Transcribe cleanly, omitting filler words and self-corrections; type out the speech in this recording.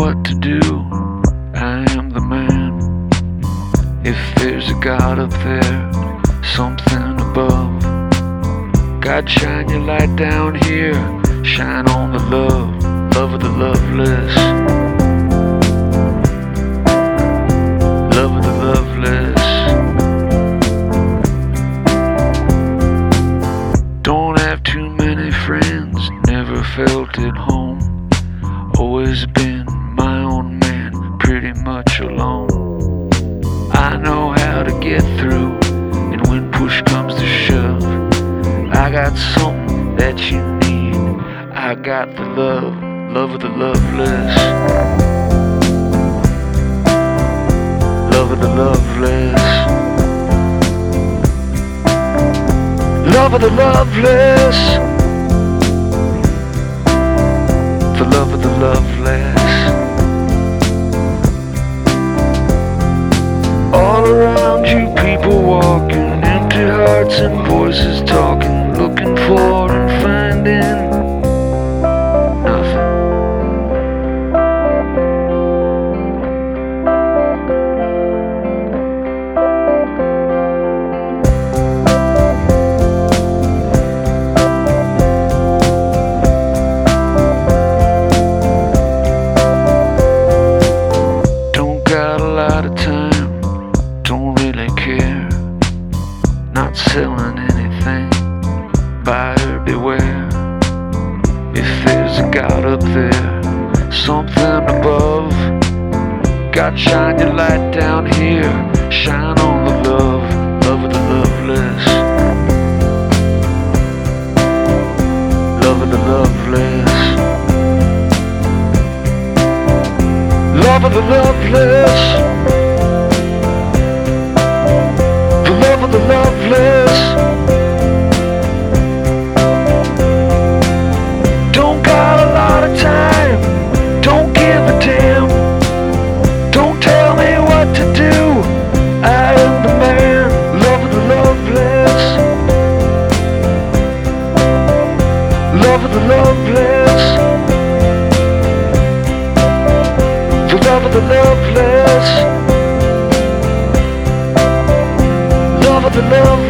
what to do. I am the man. If there's a God up there, something above, God, shine your light down here. Shine on the love, love of the loveless, love of the loveless. Don't have too many friends, never felt at home. Always been my own man, pretty much alone. I know how to get through, and when push comes to shove, I got something that you need. I got the love, love of the loveless, love of the loveless, love of the loveless, the love of the loveless. All around you, people walking, empty hearts and voices talking, looking for and finding nothing. Don't got a lot of time, don't really care, not selling anything, buyer beware. If there's a God up there, something above, God, shine your light down here. Shine on the love, love of the loveless, love of the loveless, love of the loveless, the love of the loveless. Don't got a lot of time, don't give a damn, don't tell me what to do. I am the man, love of the loveless, love of the loveless, the love of the loveless, love of the loveless.